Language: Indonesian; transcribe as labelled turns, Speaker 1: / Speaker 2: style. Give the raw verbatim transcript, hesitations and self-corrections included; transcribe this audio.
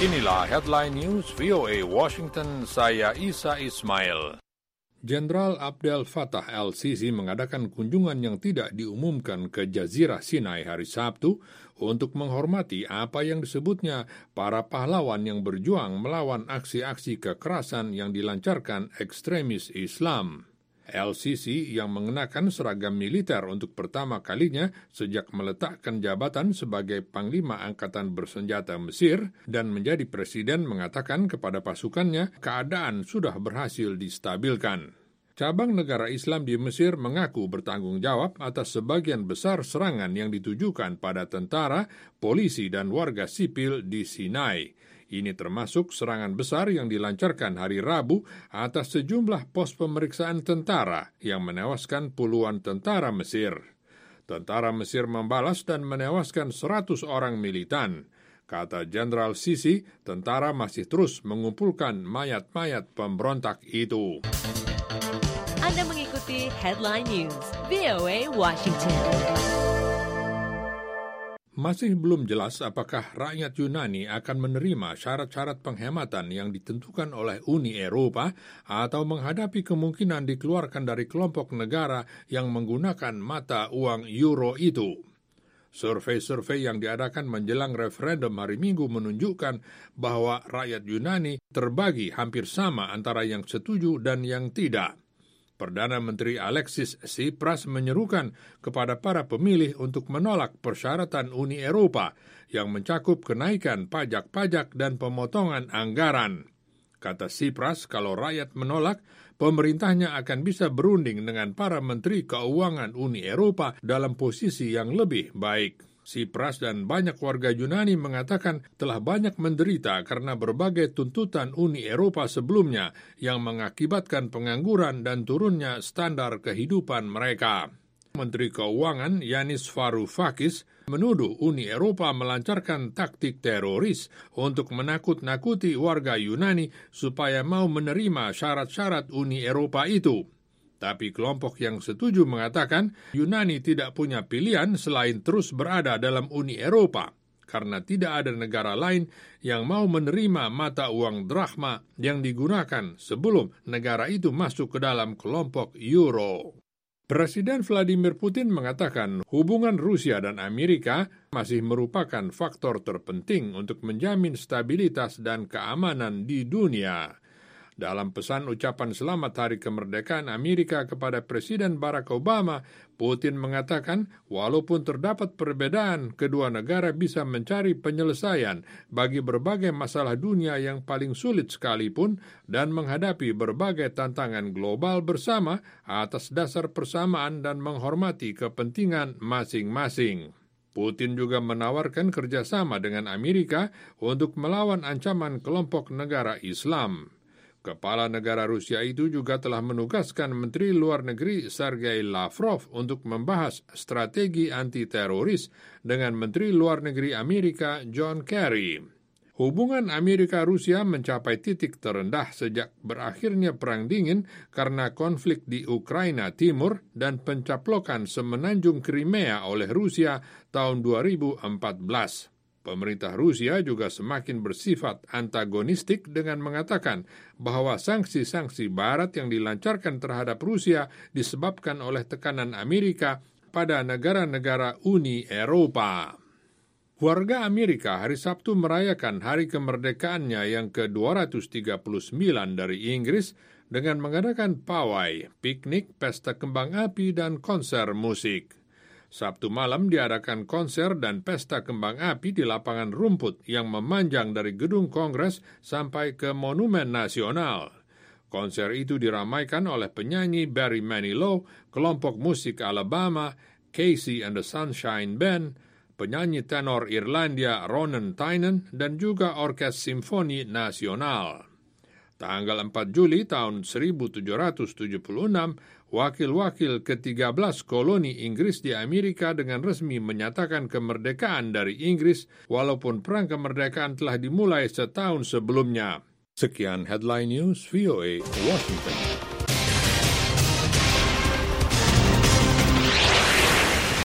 Speaker 1: Inilah Headline News V O A Washington, saya Isa Ismail. Jenderal Abdel Fattah el-Sisi mengadakan kunjungan yang tidak diumumkan ke Jazirah Sinai hari Sabtu untuk menghormati apa yang disebutnya para pahlawan yang berjuang melawan aksi-aksi kekerasan yang dilancarkan ekstremis Islam. El-Sisi yang mengenakan seragam militer untuk pertama kalinya sejak meletakkan jabatan sebagai Panglima Angkatan Bersenjata Mesir dan menjadi presiden mengatakan kepada pasukannya keadaan sudah berhasil distabilkan. Cabang negara Islam di Mesir mengaku bertanggung jawab atas sebagian besar serangan yang ditujukan pada tentara, polisi, dan warga sipil di Sinai. Ini termasuk serangan besar yang dilancarkan hari Rabu atas sejumlah pos pemeriksaan tentara yang menewaskan puluhan tentara Mesir. Tentara Mesir membalas dan menewaskan seratus orang militan. Kata Jenderal Sisi, tentara masih terus mengumpulkan mayat-mayat pemberontak itu.
Speaker 2: Anda mengikuti Headline News V O A Washington.
Speaker 1: Masih belum jelas apakah rakyat Yunani akan menerima syarat-syarat penghematan yang ditentukan oleh Uni Eropa atau menghadapi kemungkinan dikeluarkan dari kelompok negara yang menggunakan mata uang euro itu. Survei-survei yang diadakan menjelang referendum hari Minggu menunjukkan bahwa rakyat Yunani terbagi hampir sama antara yang setuju dan yang tidak. Perdana Menteri Alexis Tsipras menyerukan kepada para pemilih untuk menolak persyaratan Uni Eropa yang mencakup kenaikan pajak-pajak dan pemotongan anggaran. Kata Tsipras, kalau rakyat menolak, pemerintahnya akan bisa berunding dengan para menteri keuangan Uni Eropa dalam posisi yang lebih baik. Tsipras dan banyak warga Yunani mengatakan telah banyak menderita karena berbagai tuntutan Uni Eropa sebelumnya yang mengakibatkan pengangguran dan turunnya standar kehidupan mereka. Menteri Keuangan Yanis Varoufakis menuduh Uni Eropa melancarkan taktik teroris untuk menakut-nakuti warga Yunani supaya mau menerima syarat-syarat Uni Eropa itu. Tapi kelompok yang setuju mengatakan Yunani tidak punya pilihan selain terus berada dalam Uni Eropa, karena tidak ada negara lain yang mau menerima mata uang drachma yang digunakan sebelum negara itu masuk ke dalam kelompok euro. Presiden Vladimir Putin mengatakan hubungan Rusia dan Amerika masih merupakan faktor terpenting untuk menjamin stabilitas dan keamanan di dunia. Dalam pesan ucapan selamat Hari Kemerdekaan Amerika kepada Presiden Barack Obama, Putin mengatakan walaupun terdapat perbedaan, kedua negara bisa mencari penyelesaian bagi berbagai masalah dunia yang paling sulit sekalipun dan menghadapi berbagai tantangan global bersama atas dasar persamaan dan menghormati kepentingan masing-masing. Putin juga menawarkan kerjasama dengan Amerika untuk melawan ancaman kelompok negara Islam. Kepala negara Rusia itu juga telah menugaskan Menteri Luar Negeri Sergei Lavrov untuk membahas strategi anti-teroris dengan Menteri Luar Negeri Amerika John Kerry. Hubungan Amerika-Rusia mencapai titik terendah sejak berakhirnya Perang Dingin karena konflik di Ukraina Timur dan pencaplokan semenanjung Crimea oleh Rusia tahun dua ribu empat belas. Pemerintah Rusia juga semakin bersifat antagonistik dengan mengatakan bahwa sanksi-sanksi Barat yang dilancarkan terhadap Rusia disebabkan oleh tekanan Amerika pada negara-negara Uni Eropa. Warga Amerika hari Sabtu merayakan hari kemerdekaannya yang ke dua ratus tiga puluh sembilan dari Inggris dengan mengadakan pawai, piknik, pesta kembang api, dan konser musik. Sabtu malam diadakan konser dan pesta kembang api di lapangan rumput yang memanjang dari gedung Kongres sampai ke Monumen Nasional. Konser itu diramaikan oleh penyanyi Barry Manilow, kelompok musik Alabama, Casey and the Sunshine Band, penyanyi tenor Irlandia Ronan Tynan, dan juga Orkes Simfoni Nasional. Tanggal empat Juli tahun seribu tujuh ratus tujuh puluh enam, wakil-wakil ke tiga belas koloni Inggris di Amerika dengan resmi menyatakan kemerdekaan dari Inggris, walaupun perang kemerdekaan telah dimulai setahun sebelumnya. Sekian Headline News V O A Washington.